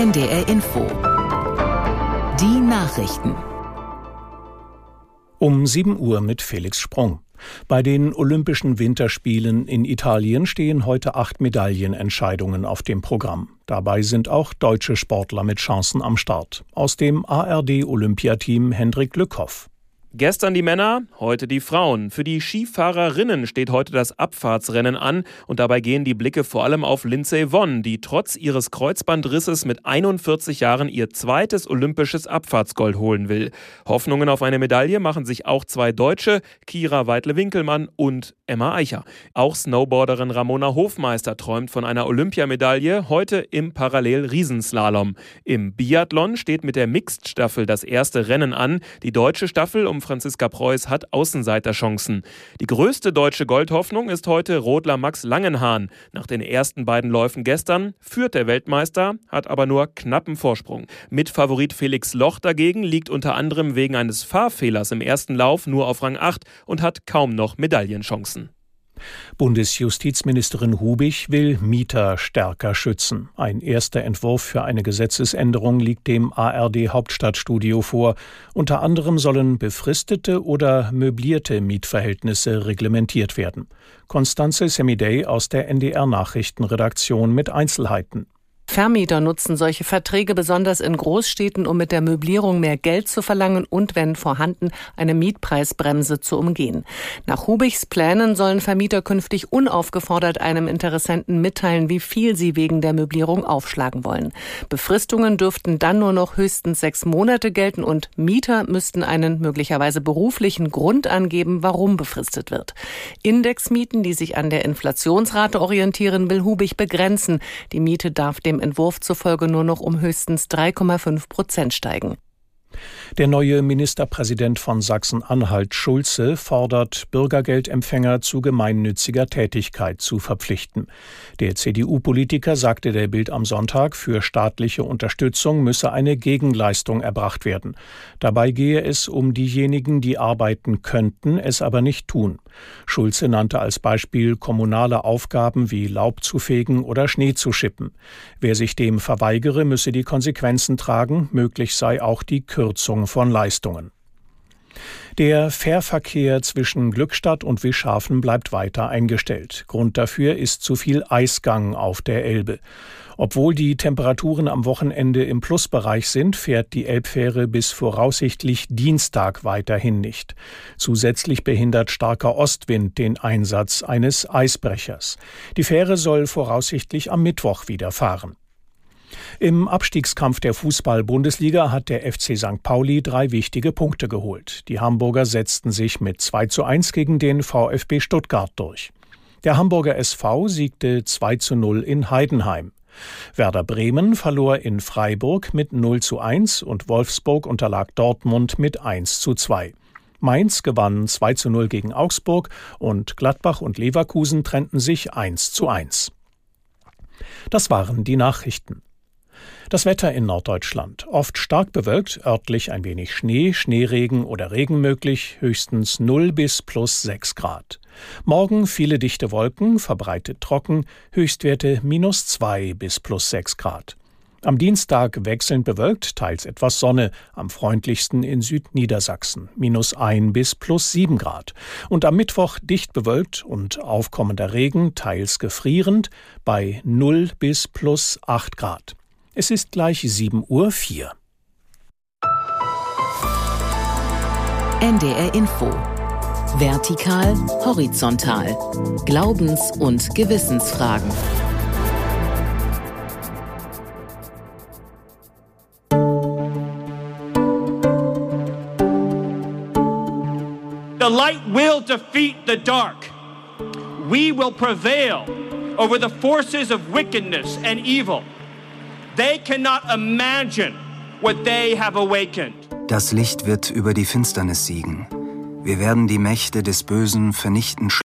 NDR Info. Die Nachrichten. Um 7 Uhr mit Felix Sprung. Bei den Olympischen Winterspielen in Italien stehen heute 8 Medaillenentscheidungen auf dem Programm. Dabei sind auch deutsche Sportler mit Chancen am Start. Aus dem ARD-Olympiateam Hendrik Lückhoff. Gestern die Männer, heute die Frauen. Für die Skifahrerinnen steht heute das Abfahrtsrennen an und dabei gehen die Blicke vor allem auf Lindsey Vonn, die trotz ihres Kreuzbandrisses mit 41 Jahren ihr zweites olympisches Abfahrtsgold holen will. Hoffnungen auf eine Medaille machen sich auch 2 Deutsche, Kira Weidle-Winkelmann und Emma Eicher. Auch Snowboarderin Ramona Hofmeister träumt von einer Olympiamedaille, heute im Parallel-Riesenslalom. Im Biathlon steht mit der Mixed-Staffel das erste Rennen an. Die deutsche Staffel um Franziska Preuß hat Außenseiterchancen. Die größte deutsche Goldhoffnung ist heute Rodler Max Langenhahn. Nach den ersten beiden Läufen gestern führt der Weltmeister, hat aber nur knappen Vorsprung. Mitfavorit Felix Loch dagegen liegt unter anderem wegen eines Fahrfehlers im ersten Lauf nur auf Rang 8 und hat kaum noch Medaillenchancen. Bundesjustizministerin Hubich will Mieter stärker schützen. Ein erster Entwurf für eine Gesetzesänderung liegt dem ARD-Hauptstadtstudio vor. Unter anderem sollen befristete oder möblierte Mietverhältnisse reglementiert werden. Constanze Semidey aus der NDR-Nachrichtenredaktion mit Einzelheiten. Vermieter nutzen solche Verträge besonders in Großstädten, um mit der Möblierung mehr Geld zu verlangen und, wenn vorhanden, eine Mietpreisbremse zu umgehen. Nach Hubichs Plänen sollen Vermieter künftig unaufgefordert einem Interessenten mitteilen, wie viel sie wegen der Möblierung aufschlagen wollen. Befristungen dürften dann nur noch höchstens 6 Monate gelten und Mieter müssten einen möglicherweise beruflichen Grund angeben, warum befristet wird. Indexmieten, die sich an der Inflationsrate orientieren, will Hubich begrenzen. Die Miete darf dem Entwurf zufolge nur noch um höchstens 3,5% steigen. Der neue Ministerpräsident von Sachsen-Anhalt, Schulze, fordert, Bürgergeldempfänger zu gemeinnütziger Tätigkeit zu verpflichten. Der CDU-Politiker sagte der Bild am Sonntag, für staatliche Unterstützung müsse eine Gegenleistung erbracht werden. Dabei gehe es um diejenigen, die arbeiten könnten, es aber nicht tun. Schulze nannte als Beispiel kommunale Aufgaben wie Laub zu fegen oder Schnee zu schippen. Wer sich dem verweigere, müsse die Konsequenzen tragen, möglich sei auch die Kürzung von Leistungen. Der Fährverkehr zwischen Glückstadt und Wischhafen bleibt weiter eingestellt. Grund dafür ist zu viel Eisgang auf der Elbe. Obwohl die Temperaturen am Wochenende im Plusbereich sind, fährt die Elbfähre bis voraussichtlich Dienstag weiterhin nicht. Zusätzlich behindert starker Ostwind den Einsatz eines Eisbrechers. Die Fähre soll voraussichtlich am Mittwoch wieder fahren. Im Abstiegskampf der Fußball-Bundesliga hat der FC St. Pauli 3 wichtige Punkte geholt. Die Hamburger setzten sich mit 2:1 gegen den VfB Stuttgart durch. Der Hamburger SV siegte 2:0 in Heidenheim. Werder Bremen verlor in Freiburg mit 0:1 und Wolfsburg unterlag Dortmund mit 1:2. Mainz gewann 2:0 gegen Augsburg und Gladbach und Leverkusen trennten sich 1:1. Das waren die Nachrichten. Das Wetter in Norddeutschland. Oft stark bewölkt, örtlich ein wenig Schnee, Schneeregen oder Regen möglich, höchstens 0 bis +6 Grad. Morgen viele dichte Wolken, verbreitet trocken, Höchstwerte -2 bis +6 Grad. Am Dienstag wechselnd bewölkt, teils etwas Sonne, am freundlichsten in Südniedersachsen, -1 bis +7 Grad. Und am Mittwoch dicht bewölkt und aufkommender Regen, teils gefrierend, bei 0 bis +8 Grad. Es ist gleich 7:04 Uhr. NDR Info. Vertikal, horizontal. Glaubens- und Gewissensfragen. The light will defeat the dark. We will prevail over the forces of wickedness and evil. They cannot imagine what they have awakened. Das Licht wird über die Finsternis siegen. Wir werden die Mächte des Bösen vernichten.